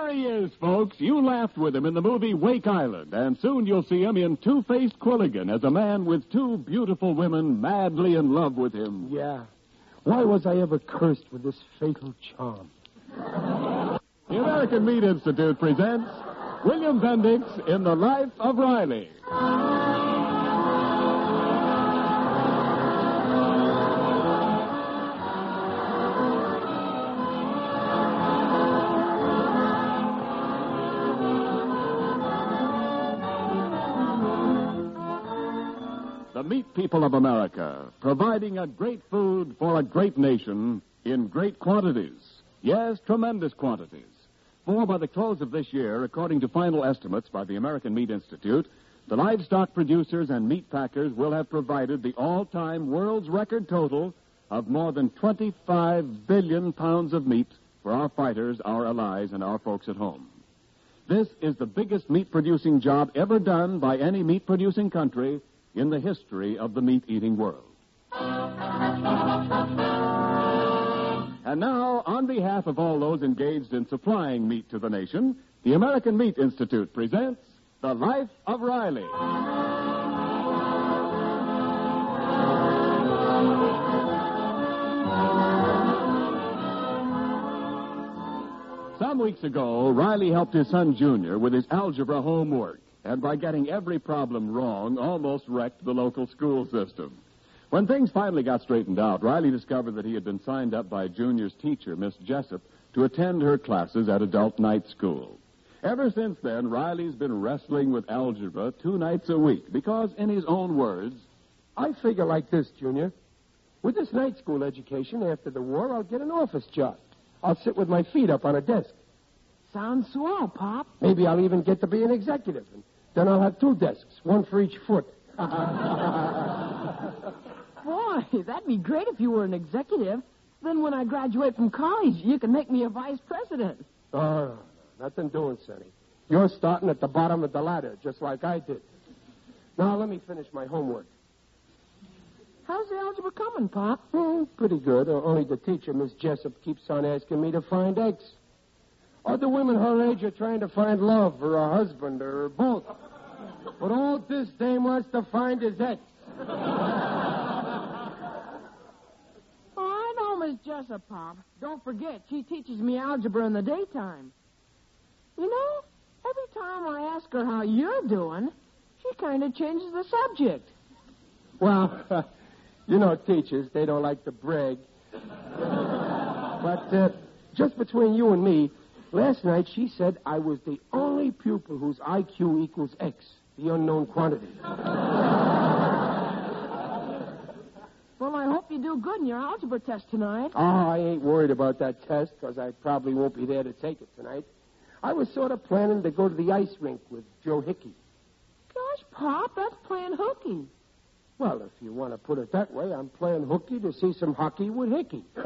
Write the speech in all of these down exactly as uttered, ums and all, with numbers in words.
There he is, folks. You laughed with him in the movie Wake Island, and soon you'll see him in Two-Faced Quilligan as a man with two beautiful women madly in love with him. Yeah. Why was I ever cursed with this fatal charm? The American Meat Institute presents William Bendix in The Life of Riley. The meat people of America, providing a great food for a great nation in great quantities. Yes, tremendous quantities. For by the close of this year, according to final estimates by the American Meat Institute, the livestock producers and meat packers will have provided the all-time world's record total of more than twenty-five billion pounds of meat for our fighters, our allies, and our folks at home. This is the biggest meat-producing job ever done by any meat-producing country in the history of the meat-eating world. And now, on behalf of all those engaged in supplying meat to the nation, the American Meat Institute presents The Life of Riley. Some weeks ago, Riley helped his son Junior with his algebra homework, and by getting every problem wrong, almost wrecked the local school system. When things finally got straightened out, Riley discovered that he had been signed up by Junior's teacher, Miss Jessup, to attend her classes at adult night school. Ever since then, Riley's been wrestling with algebra two nights a week because, in his own words, I figure like this, Junior. With this night school education, after the war, I'll get an office job. I'll sit with my feet up on a desk. Sounds swell, Pop. Maybe I'll even get to be an executive. And then I'll have two desks, one for each foot. Boy, that'd be great if you were an executive. Then when I graduate from college, you can make me a vice president. Oh, nothing doing, Sonny. You're starting at the bottom of the ladder, just like I did. Now, let me finish my homework. How's the algebra coming, Pop? Hmm, pretty good. Uh, only the teacher, Miss Jessup, keeps on asking me to find X. Other women her age are trying to find love or a husband or both. But all this dame wants to find is X. Oh, I know Miss Jessup, Pop. Don't forget, she teaches me algebra in the daytime. You know, every time I ask her how you're doing, she kind of changes the subject. Well, uh, you know, teachers, they don't like to brag. But uh, just between you and me, last night she said I was the only pupil whose I Q equals X, the unknown quantity. Well, I hope you do good in your algebra test tonight. Oh, I ain't worried about that test, because I probably won't be there to take it tonight. I was sort of planning to go to the ice rink with Joe Hickey. Gosh, Pop, that's playing hooky. Well, if you want to put it that way, I'm playing hooky to see some hockey with Hickey. But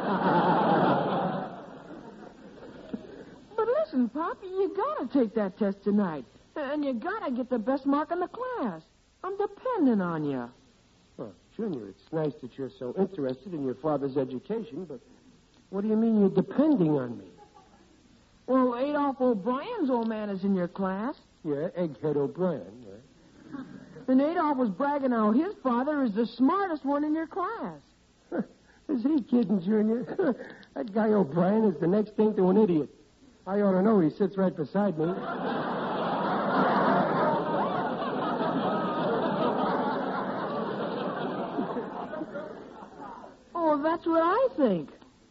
listen, Pop, you gotta take that test tonight. And you gotta get the best mark in the class. I'm depending on you. Well, Junior, it's nice that you're so interested in your father's education, but what do you mean you're depending on me? Well, Adolph O'Brien's old man is in your class. Yeah, Egghead O'Brien, yeah. And Adolph was bragging how his father is the smartest one in your class. Is he kidding, Junior? That guy O'Brien is the next thing to an idiot. I ought to know. He sits right beside me. Oh, that's what I think.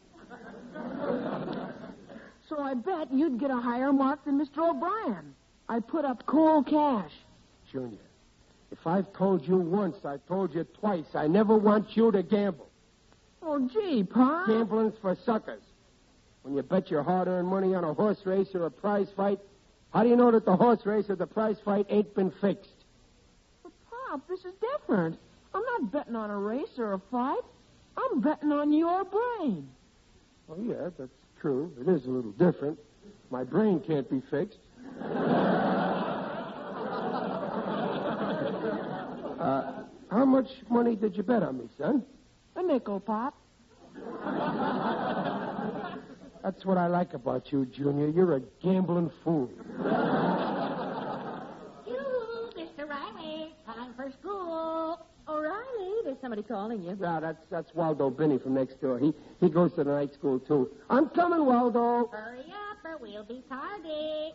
So I bet you'd get a higher mark than Mister O'Brien. I put up cold cash. Junior, if I've told you once, I've told you twice. I never want you to gamble. Oh, gee, Pop. Gambling's for suckers. When you bet your hard-earned money on a horse race or a prize fight, how do you know that the horse race or the prize fight ain't been fixed? But, Pop, this is different. I'm not betting on a race or a fight. I'm betting on your brain. Oh, yeah, that's true. It is a little different. My brain can't be fixed. uh, how much money did you bet on me, son? A nickel, Pop. That's what I like about you, Junior. You're a gambling fool. You, Mister Riley, time for school. O'Reilly, there's somebody calling you. Yeah, that's that's Waldo Binney from next door. He he goes to the night school, too. I'm coming, Waldo. Hurry up or we'll be tardy.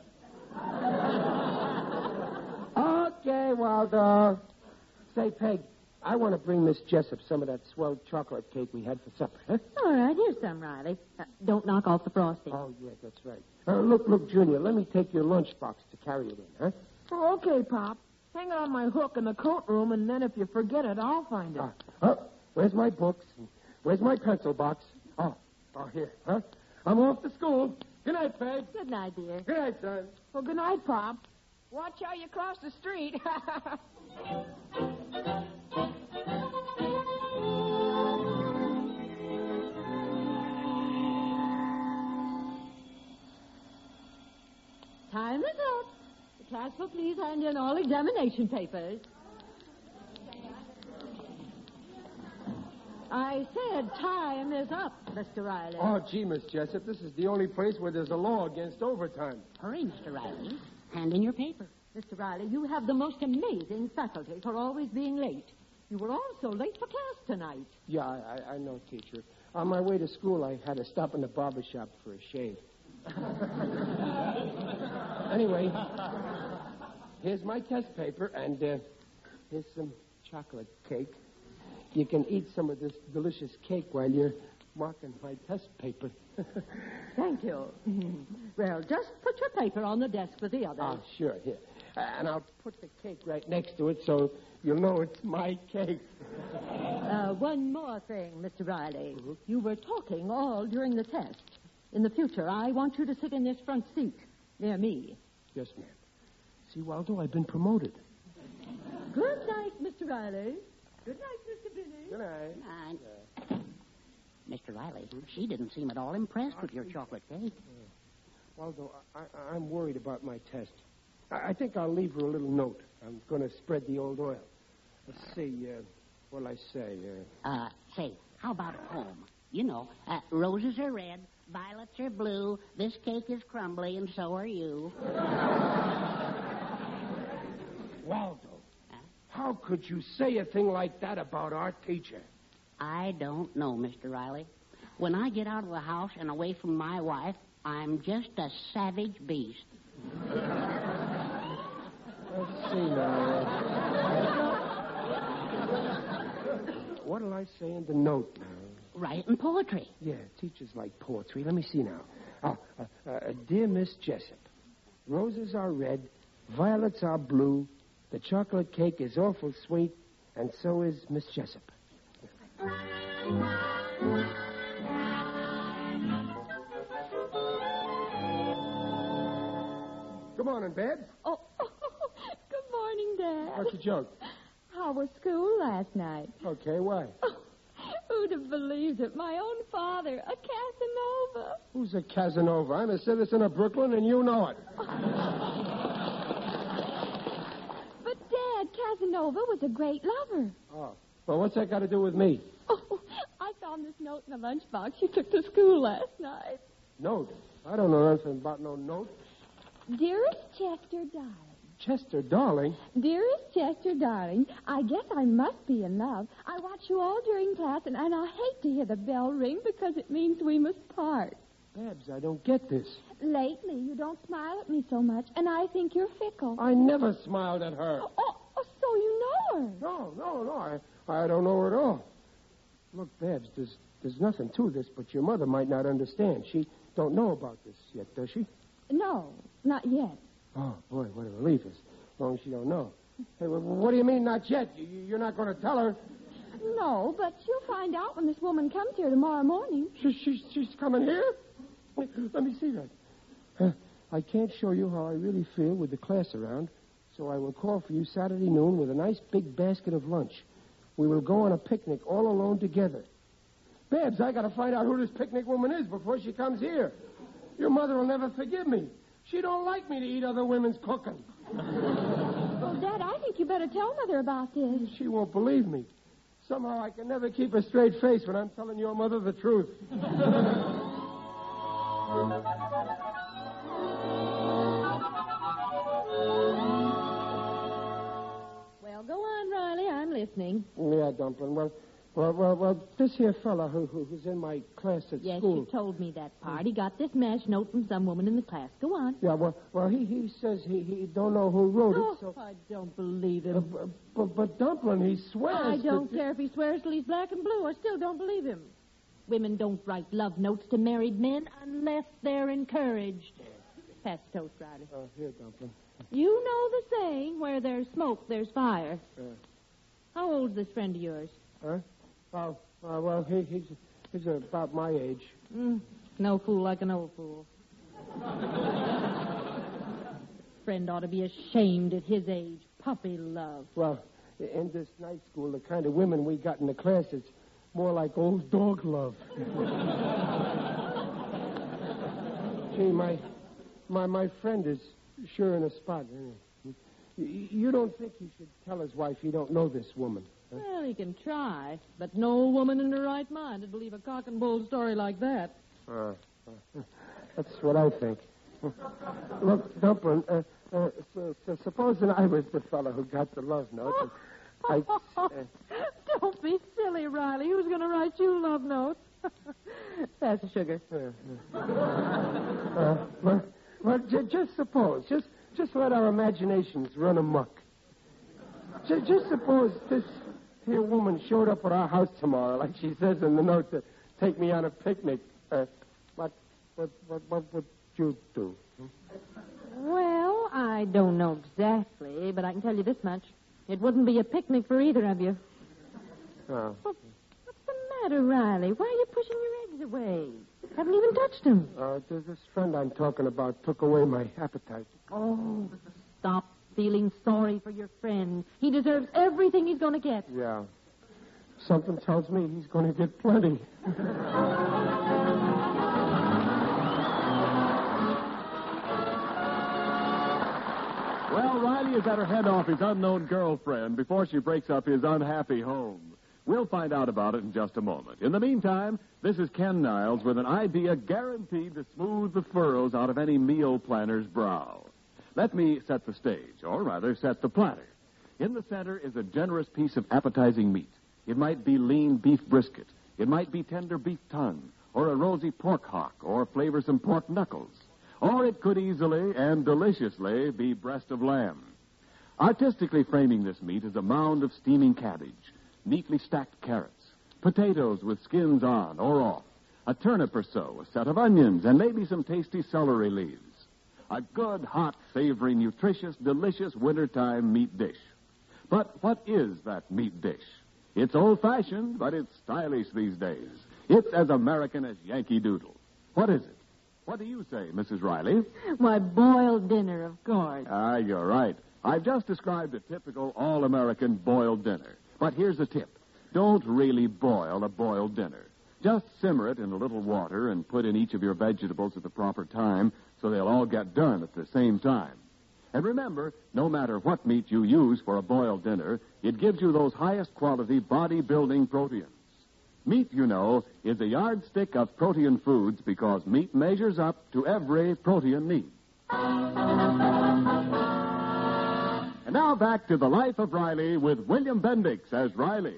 Okay, Waldo. Say, Peg, I want to bring Miss Jessup some of that swell chocolate cake we had for supper, huh? All right, here's some, Riley. Uh, don't knock off the frosting. Oh, yeah, that's right. Uh, look, look, Junior, let me take your lunchbox to carry it in, huh? Oh, okay, Pop. Hang it on my hook in the coat room, and then if you forget it, I'll find it. Uh, oh, where's my books? Where's my pencil box? Oh, oh, here, huh? I'm off to school. Good night, Peg. Good night, dear. Good night, son. Well, good night, Pop. Watch how you cross the street. Time is up. The class will please hand in all examination papers. I said time is up, Mister Riley. Oh, gee, Miss Jessup, this is the only place where there's a law against overtime. Hurry, Mister Riley. Hand in your paper. Mister Riley, you have the most amazing faculty for always being late. You were also late for class tonight. Yeah, I, I know, teacher. On my way to school, I had to stop in the barber shop for a shave. Anyway, here's my test paper, and uh, here's some chocolate cake. You can eat some of this delicious cake while you're marking my test paper. Thank you. Well, just put your paper on the desk with the others. Oh, sure, here. Uh, and I'll put the cake right next to it so you'll know it's my cake. Uh, one more thing, Mister Riley. Mm-hmm. You were talking all during the test. In the future, I want you to sit in this front seat near me. Yes, ma'am. See, Waldo, I've been promoted. Good night, Mister Riley. Good night, Mister Binney. Good night. Nine. Mister Riley, she didn't seem at all impressed with your chocolate cake. Waldo, I, I, I'm worried about my test. I, I think I'll leave her a little note. I'm going to spread the old oil. Let's see, uh, what'll I say? Uh... Uh, say, how about a poem? You know, uh, roses are red, violets are blue, this cake is crumbly, and so are you. Waldo, Huh? how could you say a thing like that about our teacher? I don't know, Mister Riley. When I get out of the house and away from my wife, I'm just a savage beast. Let's see now. What'll I say in the note now? Writing poetry. Yeah, teachers like poetry. Let me see now. Oh, uh, uh, dear Miss Jessup, roses are red, violets are blue, the chocolate cake is awful sweet, and so is Miss Jessup. Good morning, Babs. Oh, good morning, Dad. What's the joke? How was school last night? Okay, why? Who'd have believed it? My own father, a Casanova. Who's a Casanova? I'm a citizen of Brooklyn, and you know it. But, Dad, Casanova was a great lover. Oh. Well, what's that got to do with me? Oh, I found this note in the lunchbox you took to school last night. Note? I don't know nothing about no note. Dearest Chester, darling. Chester, darling. Dearest Chester, darling, I guess I must be in love. I watch you all during class, and, and I hate to hear the bell ring because it means we must part. Babs, I don't get this. Lately, you don't smile at me so much, and I think you're fickle. I never smiled at her. Oh, oh, oh, so you know her. No, no, no. I, I don't know her at all. Look, Babs, there's, there's nothing to this, but your mother might not understand. She don't know about this yet, does she? No, not yet. Oh, boy, what a relief. As long as she don't know. Hey, well, what do you mean, not yet? You, you're not going to tell her? No, but she'll find out when this woman comes here tomorrow morning. She, she, she's coming here? Let me see that. Uh, I can't show you how I really feel with the class around, so I will call for you Saturday noon with a nice big basket of lunch. We will go on a picnic all alone together. Babs, I got to find out who this picnic woman is before she comes here. Your mother will never forgive me. She don't like me to eat other women's cooking. Well, Dad, I think you better tell Mother about this. She won't believe me. Somehow I can never keep a straight face when I'm telling your mother the truth. Well, go on, Riley. I'm listening. Yeah, Dumpling. Well, well, well, well this here fella who, who who's in my class at Yes, school. you told me that part. He got this mash note from some woman in the class. Go on. Yeah, well, well, he, he says he, he don't know who wrote Oh, it, so... I don't believe Uh, him. but, but, but Dumpling, he swears I don't that... care if he swears till he's black and blue. I still don't believe him. Women don't write love notes to married men unless they're encouraged. Pass the toast, Riley. Oh, here, Dumpling. You know the saying, where there's smoke, there's fire. Yeah. How old's this friend of yours? Huh? Oh, uh, well, he, he's he's about my age. Mm, no fool like an old fool. Friend ought to be ashamed at his age. Puppy love. Well, in this night school, the kind of women we got in the class, it's more like old dog love. Gee, my, my, my friend is sure in a spot. You, you don't think he should tell his wife he don't know this woman? Huh? Well, he can try, but no woman in her right mind would believe a cock and bull story like that. Uh, uh, that's what I think. Look, Dumpling, uh, uh, so, so supposing I was the fellow who got the love note, and I... Uh, Don't be silly, Riley. Who's going to write you love notes? Pass the sugar. uh, uh, well, well j- just suppose, just just let our imaginations run amok. J- just suppose this here woman showed up at our house tomorrow, like she says in the note, to take me on a picnic. Uh, what, what, what, what would you do? Well, I don't know exactly, but I can tell you this much. It wouldn't be a picnic for either of you. Oh. Well, what's the matter, Riley? Why are you pushing your eggs away? Haven't even touched them. Uh, th- this friend I'm talking about took away my appetite. Oh, stop feeling sorry for your friend. He deserves everything he's going to get. Yeah. Something tells me he's going to get plenty. Well, Riley is at her head off his unknown girlfriend before she breaks up his unhappy home. We'll find out about it in just a moment. In the meantime, this is Ken Niles with an idea guaranteed to smooth the furrows out of any meal planner's brow. Let me set the stage, or rather set the platter. In the center is a generous piece of appetizing meat. It might be lean beef brisket. It might be tender beef tongue, or a rosy pork hock, or flavorsome pork knuckles. Or it could easily and deliciously be breast of lamb. Artistically framing this meat is a mound of steaming cabbage, neatly stacked carrots, potatoes with skins on or off, a turnip or so, a set of onions, and maybe some tasty celery leaves. A good, hot, savory, nutritious, delicious wintertime meat dish. But what is that meat dish? It's old-fashioned, but it's stylish these days. It's as American as Yankee Doodle. What is it? What do you say, Missus Riley? My boiled dinner, of course. Ah, you're right. I've just described a typical all-American boiled dinner. But here's a tip. Don't really boil a boiled dinner. Just simmer it in a little water and put in each of your vegetables at the proper time so they'll all get done at the same time. And remember, no matter what meat you use for a boiled dinner, it gives you those highest quality body-building proteins. Meat, you know, is a yardstick of protein foods because meat measures up to every protein need. And now back to the life of Riley with William Bendix as Riley.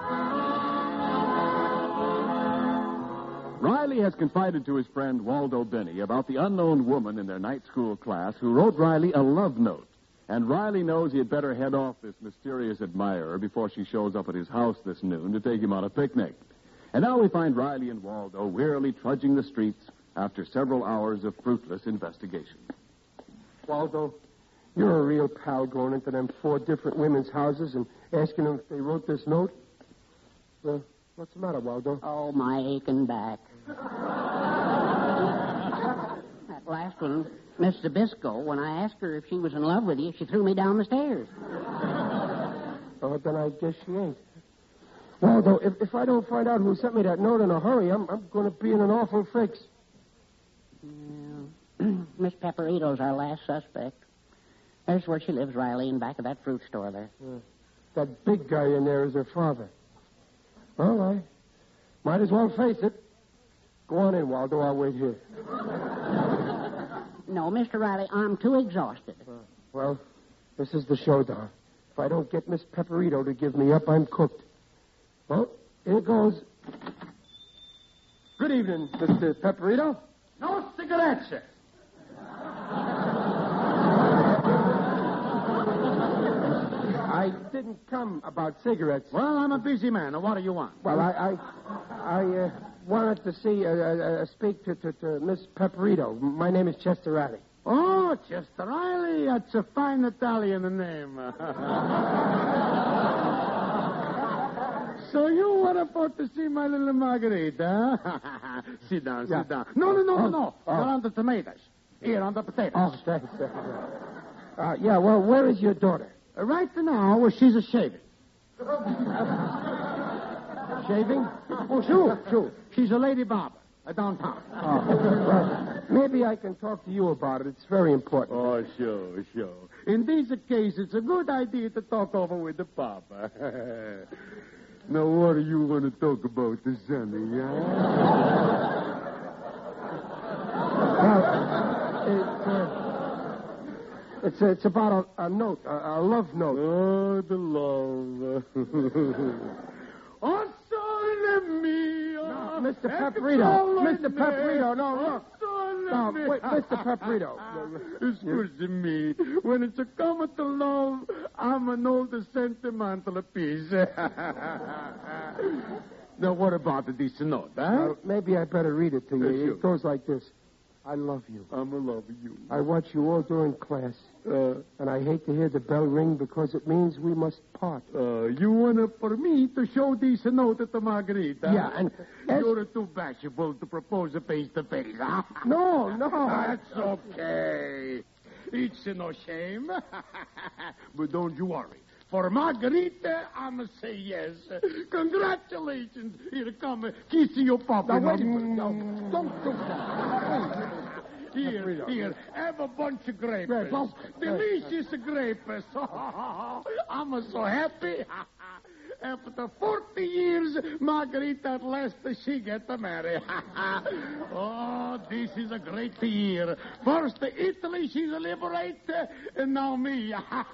Riley has confided to his friend Waldo Binney about the unknown woman in their night school class who wrote Riley a love note. And Riley knows he had better head off this mysterious admirer before she shows up at his house this noon to take him on a picnic. And now we find Riley and Waldo wearily trudging the streets after several hours of fruitless investigation. Waldo, you're a real pal going into them four different women's houses and asking them if they wrote this note. Well, what's the matter, Waldo? Oh, my aching back. That last one, Miss Zabisco, when I asked her if she was in love with you, she threw me down the stairs. Oh, then I guess she ain't. Waldo, if, if I don't find out who sent me that note in a hurry, I'm, I'm going to be in an awful fix. Yeah. Miss Pepperito's our last suspect. There's where she lives, Riley, in back of that fruit store there. Yeah. That big guy in there is her father. Well, I might as well face it. Go on in, Waldo. I'll wait here. No, Mister Riley, I'm too exhausted. Uh, well, this is the showdown. If I don't get Miss Pepperito to give me up, I'm cooked. Well, here goes. Good evening, Mister Pepperito. No cigarettes, sir. I didn't come about cigarettes. Well, I'm a busy man. Now, what do you want? Well, I I, I uh, wanted to see, uh, uh, speak to, to, to Miss Pepperito. My name is Chester Riley. Oh, Chester Riley. That's a fine Italian name. So you want about to see my little Margarita, huh? Sit down, sit Yeah. down. No, no, no, Oh, no, no. oh. You're on the tomatoes. Here, on the potatoes. Oh, thanks. Uh, yeah, well, where is your daughter? Uh, right now, well, she's a shaving. Shaving? Oh, sure, sure. She's a lady barber uh, downtown. Oh, well, maybe I can talk to you about it. It's very important. Oh, sure, sure. In this case, it's a good idea to talk over with the papa. Now, what do you want to talk about, Sonny, huh? Well, it's, uh, it's, uh, it's about a, a note, a, a love note. Oh, the love. Oh, sole mio. No, Mister Pepperito. Mister Pepperito, no, look. No, wait, Mister Pepperito. Excuse me. When it's a come to love, I'm an old sentimental piece. Now, what about this note, huh? Well, maybe I better read it to you. Uh, sure. It goes like this. I love you. I'm in love with you. I watch you all during class. Uh, And I hate to hear the bell ring because it means we must part. uh, you want to, for me to show this note to Margarita? Yeah, and... as- You're too bashful to propose a face-to-face, huh? No, no. That's okay. It's no shame. But don't you worry. For Margarita, I'm going to say yes. Congratulations. Here, come. Kiss your papa. Now, wait a minute. No, don't do that. Here, here. Have a bunch of grapes. Grapes. Oh, Delicious grapes. I'm so happy. After forty years, Margarita at last she get married. Oh, this is a great year. First Italy, she's liberated, and now me.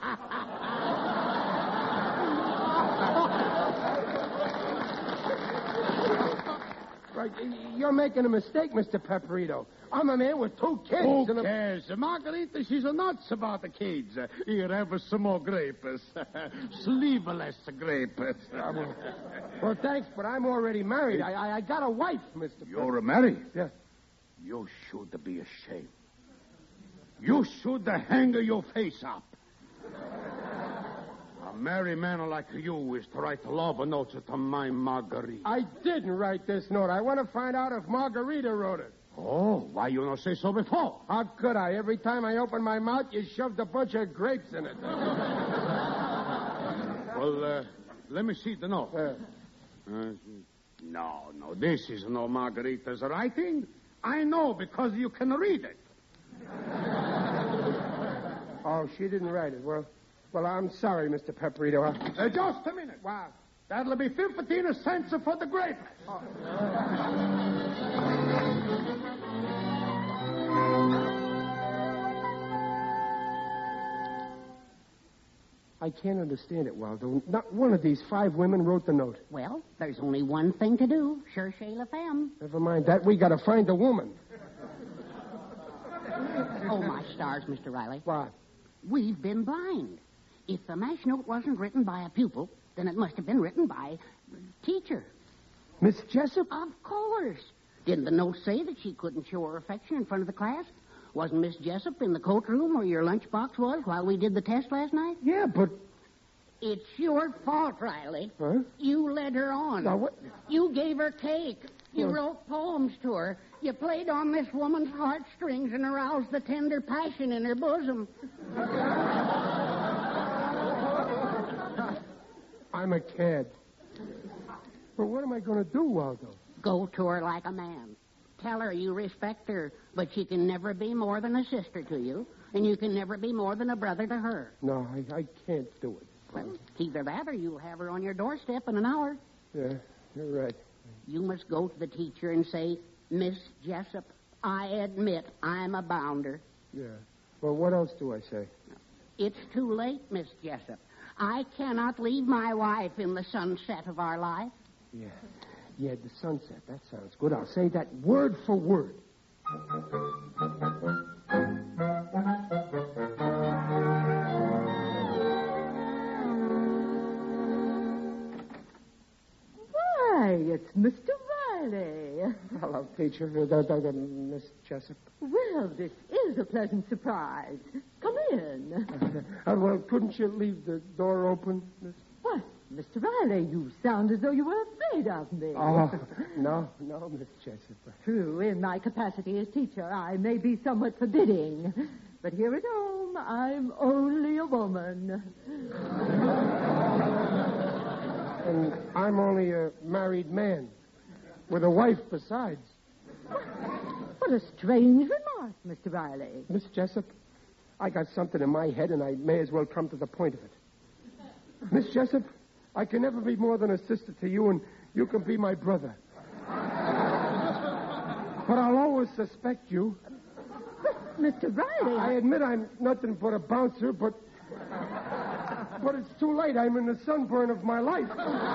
Right, you're making a mistake, Mister Pepperito. I'm a man with two kids. Who and a... cares? Margarita, she's nuts about the kids. Here, have some more grapes. Sleeveless grapes. Uh, well, well, thanks, but I'm already married. I, I, I got a wife, Mister You're married? Yeah. You should be ashamed. You should hang your face up. A married man like you is to write love notes to my Margarita. I didn't write this note. I want to find out if Margarita wrote it. Oh, why you not say so before? How could I? Every time I open my mouth, you shoved a bunch of grapes in it. Well, uh, let me see the note. Uh, Uh, no, no, this is no Margarita's writing. I know because you can read it. oh, she didn't write it. Well, well, I'm sorry, Mister Pepperito. I... Uh, just a minute. Wow. That'll be fifteen cents for the grape. Oh. I can't understand it, Waldo. Not one of these five women wrote the note. Well, there's only one thing to do. Cherchez la femme. Never mind that. We got to find a woman. Oh, my stars, Mister Riley. What? We've been blind. If the mash note wasn't written by a pupil, then it must have been written by a teacher. Miss Jessup? Of course. Didn't the note say that she couldn't show her affection in front of the class? Wasn't Miss Jessup in the coat room where your lunchbox was while we did the test last night? Yeah, but... It's your fault, Riley. Huh? You led her on. Now, what... You gave her cake. You Well- wrote poems to her. You played on this woman's heartstrings and aroused the tender passion in her bosom. I'm a cad. But what am I going to do, Waldo? Go to her like a man. Tell her you respect her, but she can never be more than a sister to you, and you can never be more than a brother to her. No, I, I can't do it. Well, it's either that or you'll have her on your doorstep in an hour. Yeah, you're right. You must go to the teacher and say, Miss Jessup, I admit I'm a bounder. Yeah. Well, what else do I say? It's too late, Miss Jessup. I cannot leave my wife in the sunset of our life. Yeah. Yeah, the sunset. That sounds good. I'll say that word for word. Why, it's Mister Riley. Hello, teacher. Uh, uh, uh, Miss Jessup. Well, this is a pleasant surprise. Come in. Uh, uh, well, couldn't you leave the door open, Miss? What? Mister Riley, you sound as though you were afraid of me. Oh, no, no, Miss Jessup. True, in my capacity as teacher, I may be somewhat forbidding. But here at home, I'm only a woman. And I'm only a married man with a wife besides. What a strange remark, Mister Riley. Miss Jessup, I got something in my head, and I may as well come to the point of it. Miss Jessup, I can never be more than a sister to you, and you can be my brother. But I'll always suspect you. But, Mister Riley... I admit I'm nothing but a bouncer, but... But it's too late. I'm in the sunburn of my life.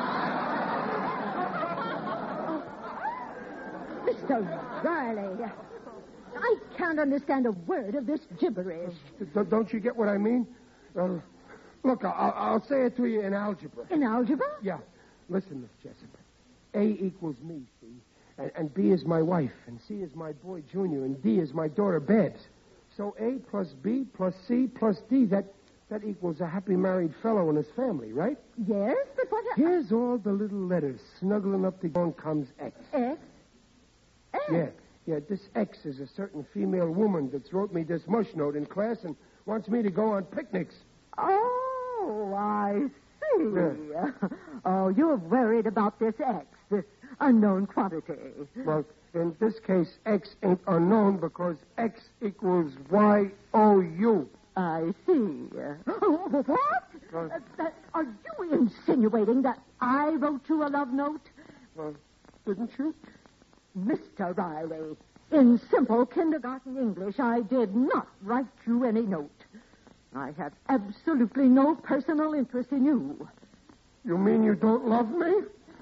Mister Riley, I can't understand a word of this gibberish. D- don't you get what I mean? Uh, look, I'll, I'll say it to you in algebra. In algebra? Yeah. Listen, Miss Jessup. A equals me, see? And, and B is my wife, and C is my boy, Junior, and D is my daughter, Babs. So A plus B plus C plus D, that, that equals a happy married fellow and his family, right? Yes, but what... A... Here's all the little letters snuggling up together comes X. X? X? Yeah, yeah, this X is a certain female woman that's wrote me this mush note in class and wants me to go on picnics. Oh, I see. Yeah. Oh, you're worried about this X, this unknown quantity. Well, in this case, X ain't unknown because X equals Y O U. I see. Oh, what? Well, uh, uh, are you insinuating that I wrote you a love note? Well, didn't you? Mister Riley, in simple kindergarten English, I did not write you any note. I have absolutely no personal interest in you. You mean you don't love me?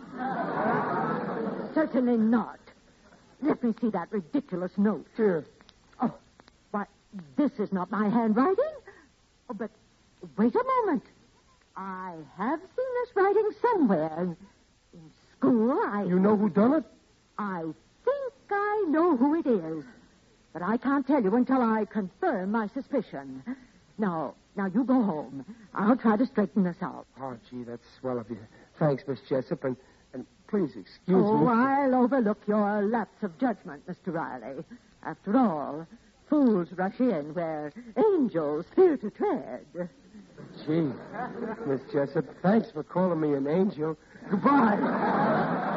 Certainly not. Let me see that ridiculous note. Here. Oh, why, this is not my handwriting. Oh, but wait a moment. I have seen this writing somewhere. In school, I... You know who done it? I think I know who it is. But I can't tell you until I confirm my suspicion. Now, now you go home. I'll try to straighten this out. Oh, gee, that's swell of you. Thanks, Miss Jessup, and, and please excuse oh, me. Oh, I'll overlook your lapse of judgment, Mister Riley. After all, fools rush in where angels fear to tread. Gee, Miss Jessup, thanks for calling me an angel. Goodbye.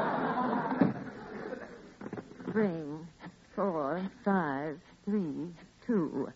Ring. Four, five, three, two.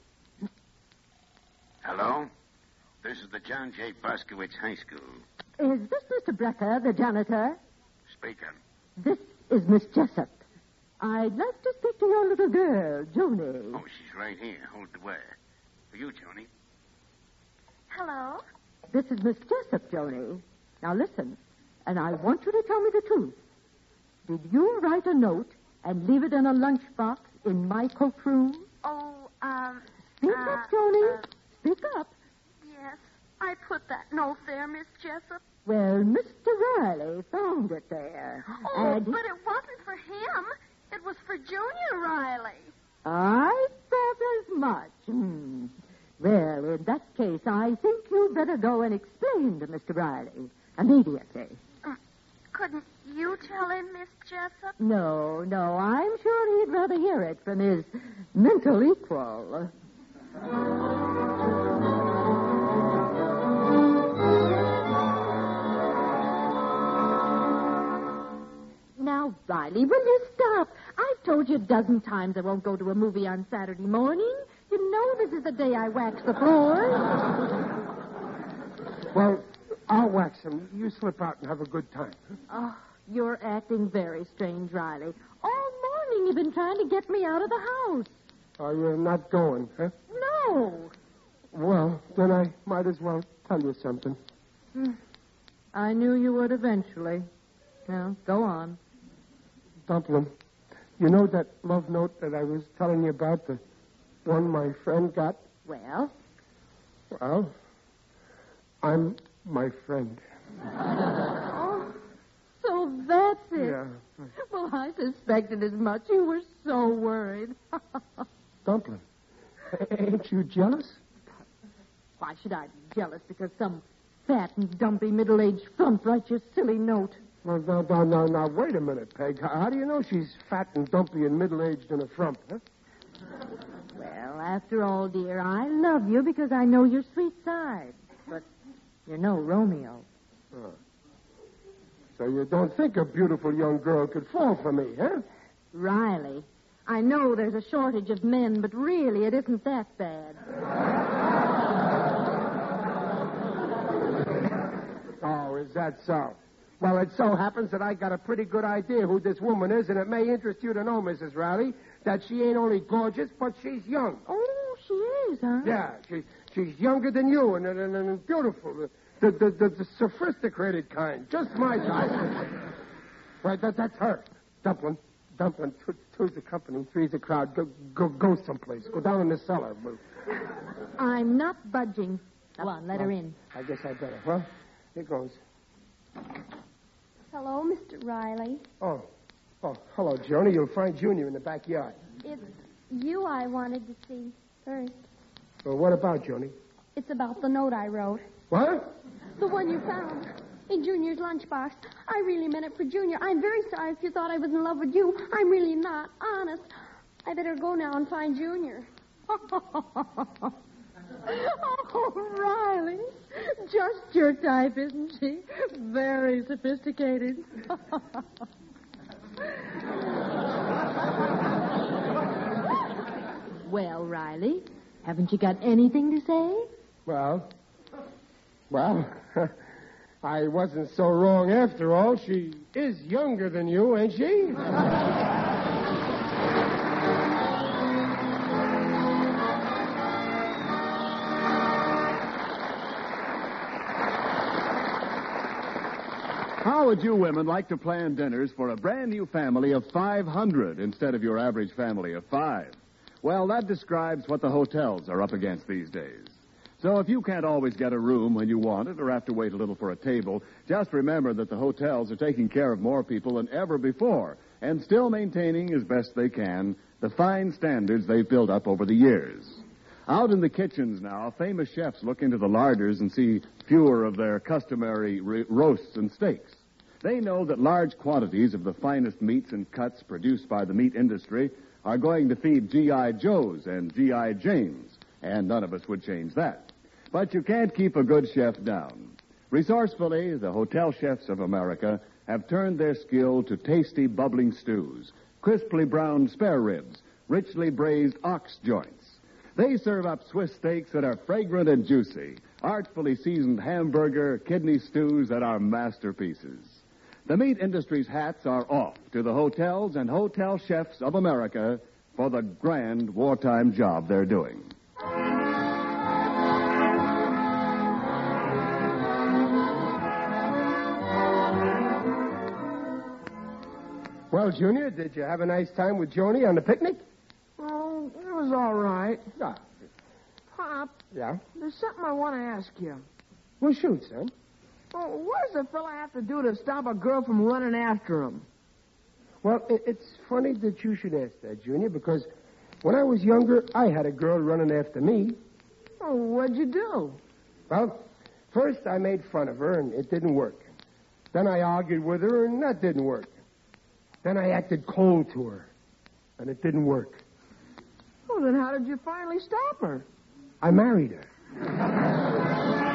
Hello? This is the John J. Boskowitz High School. Is this Mister Brecker, the janitor? Speaking. This is Miss Jessup. I'd like to speak to your little girl, Joni. Oh, she's right here. Hold the wire. For you, Joni. Hello? This is Miss Jessup, Joni. Now listen, and I want you to tell me the truth. Did you write a note and leave it in a lunchbox in my coat room? Oh, um... Speak uh, up, Joni. uh, Speak up. Yes, I put that note there, Miss Jessup. Well, Mister Riley found it there. Oh, and but it wasn't for him. It was for Junior Riley. I thought as much. Hmm. Well, in that case, I think you'd better go and explain to Mister Riley immediately. Uh, couldn't you tell him, Miss Jessup? No, no, I'm sure he'd rather hear it from his mental equal. Now, Riley, will you stop? I've told you a dozen times I won't go to a movie on Saturday morning. You know this is the day I wax the floors. Well, I'll wax him. You slip out and have a good time. Oh, you're acting very strange, Riley. All You've been trying to get me out of the house. Are you not going, huh? No. Well, then I might as well tell you something. I knew you would eventually. Now, go on. Dumpling, you know that love note that I was telling you about, the one my friend got? Well? Well, I'm my friend. Oh, so that's it. Yeah. Well, I suspected as much. You were so worried. Dumpling, ain't you jealous? Why should I be jealous because some fat and dumpy middle-aged front writes your silly note? Well, no, no, no, no, wait a minute, Peg. How, how do you know she's fat and dumpy and middle-aged and a frump, huh? Well, after all, dear, I love you because I know your sweet side. But you're no Romeo. Oh. So you don't think a beautiful young girl could fall for me, huh? Riley, I know there's a shortage of men, but really it isn't that bad. Oh, is that so? Well, it so happens that I got a pretty good idea who this woman is, and it may interest you to know, Missus Riley, that she ain't only gorgeous, but she's young. Oh, she is, huh? Yeah, she, she's younger than you and, and, and beautiful. The, the, the, the sophisticated kind. Just my type. Right, that, that's her. Dumpling. Dumpling. Two, two's the company, three's the crowd. Go, go, go someplace. Go down in the cellar. I'm not budging. Come on, let her in. I guess I better. Well, here goes. Hello, Mister Riley. Oh. Oh, hello, Joni. You'll find Junior in the backyard. It's you I wanted to see first. Well, what about, Joni? It's about the note I wrote. What? The one you found in Junior's lunchbox. I really meant it for Junior. I'm very sorry if you thought I was in love with you. I'm really not. Honest. I better go now and find Junior. Oh, Riley. Just your type, isn't she? Very sophisticated. Well, Riley, haven't you got anything to say? Well, well, I wasn't so wrong after all. She is younger than you, ain't she? How would you women like to plan dinners for a brand new family of five hundred instead of your average family of five? Well, that describes what the hotels are up against these days. So if you can't always get a room when you want it or have to wait a little for a table, just remember that the hotels are taking care of more people than ever before and still maintaining as best they can the fine standards they've built up over the years. Out in the kitchens now, famous chefs look into the larders and see fewer of their customary re- roasts and steaks. They know that large quantities of the finest meats and cuts produced by the meat industry are going to feed G I. Joes and G I. Janes, and none of us would change that. But you can't keep a good chef down. Resourcefully, the hotel chefs of America have turned their skill to tasty, bubbling stews, crisply browned spare ribs, richly braised ox joints. They serve up Swiss steaks that are fragrant and juicy, artfully seasoned hamburger, kidney stews that are masterpieces. The meat industry's hats are off to the hotels and hotel chefs of America for the grand wartime job they're doing. Well, Junior, did you have a nice time with Joni on the picnic? Oh, it was all right. Ah. Pop, Yeah? there's something I want to ask you. Well, shoot, son. Oh, what does a fella have to do to stop a girl from running after him? Well, it, it's funny that you should ask that, Junior, because when I was younger, I had a girl running after me. Oh, what'd you do? Well, first I made fun of her, and it didn't work. Then I argued with her, and that didn't work. Then I acted cold to her, and it didn't work. Well, then how did you finally stop her? I married her.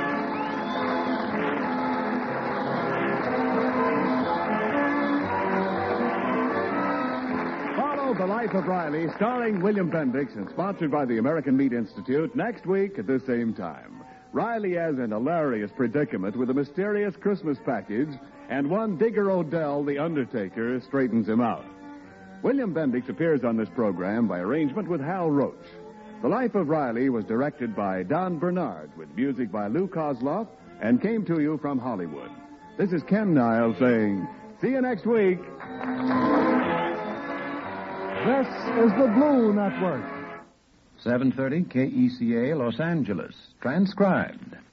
The Life of Riley, starring William Bendix and sponsored by the American Meat Institute, next week at the same time. Riley has an hilarious predicament with a mysterious Christmas package, and one Digger Odell, the Undertaker, straightens him out. William Bendix appears on this program by arrangement with Hal Roach. The Life of Riley was directed by Don Bernard with music by Lou Kozloff and came to you from Hollywood. This is Ken Niles saying, see you next week. This is the Blue Network. seven thirty K E C A, Los Angeles. Transcribed.